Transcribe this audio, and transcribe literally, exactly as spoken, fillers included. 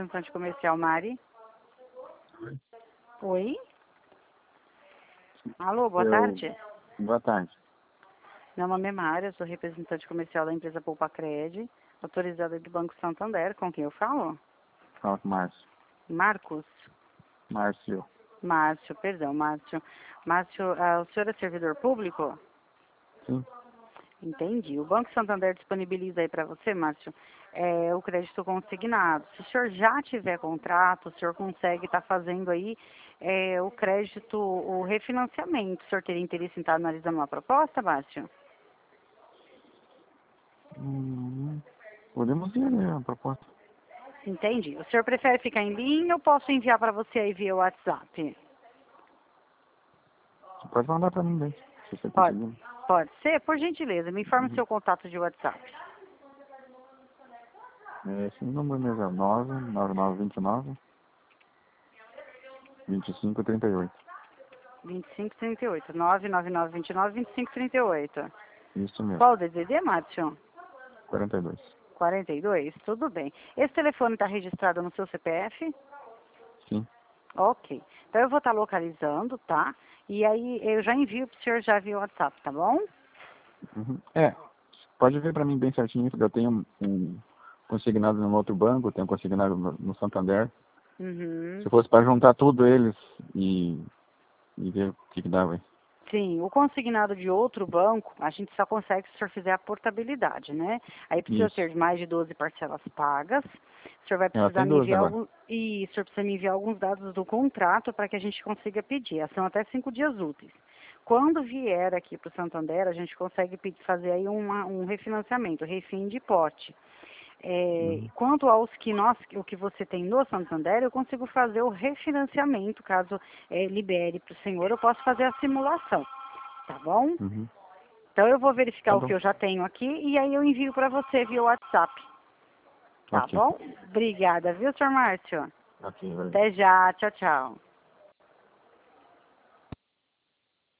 representante comercial Mari. Oi? Alô, boa Eu... tarde. Boa tarde. Meu nome é Mari, eu sou representante comercial da empresa Poupa Cred, autorizada do Banco Santander. Com quem eu falo? Fala com o Márcio. Marcos? Márcio. Márcio, perdão, Márcio. Márcio, ah, o senhor é servidor público? Sim. Entendi. O Banco Santander disponibiliza aí para você, Márcio, é, o crédito consignado. Se o senhor já tiver contrato, o senhor consegue estar fazendo aí é, o crédito, o refinanciamento. O senhor teria interesse em estar analisando uma proposta, Márcio? Hum, podemos ver, né, a proposta. Entendi. O senhor prefere ficar em linha ou posso enviar para você aí via WhatsApp? Você pode mandar para mim, bem, se você Pode. conseguir. Pode ser? Por gentileza, me informe o Uhum. seu contato de WhatsApp. É, esse número mesmo é nove nove nove dois nove, vinte e cinco, trinta e oito. vinte e cinco trinta e oito. nove nove nove dois nove, vinte e cinco trinta e oito. Isso mesmo. Qual o D D D, Márcio? quarenta e dois. quarenta e dois? Tudo bem. Esse telefone está registrado no seu C P F? Sim. Ok. Então eu vou estar localizando, tá? E aí eu já envio para o senhor já via WhatsApp, tá bom? Uhum. É, pode ver para mim bem certinho, porque eu tenho um consignado no outro banco, tenho consignado no, no Santander. Uhum. Se fosse para juntar tudo eles e, e ver o que, que dava aí. Sim, o consignado de outro banco, a gente só consegue se o senhor fizer a portabilidade, né? Aí precisa Isso. ter mais de doze parcelas pagas. O senhor vai Ela precisar tem me doze enviar agora. algum... E o senhor precisa me enviar alguns dados do contrato para que a gente consiga pedir. São até cinco dias úteis. Quando vier aqui para o Santander, a gente consegue pedir, fazer aí uma, um refinanciamento, refim de pote. É, Uhum. quanto aos que nós, o que você tem no Santander, eu consigo fazer o refinanciamento, caso é, libere para o senhor, eu posso fazer a simulação, tá bom? Uhum. Então eu vou verificar Tá o que bom. eu já tenho aqui e aí eu envio para você via WhatsApp, tá Ok. bom? Obrigada, viu, senhor Márcio? Ok, valeu. Até já, tchau, tchau.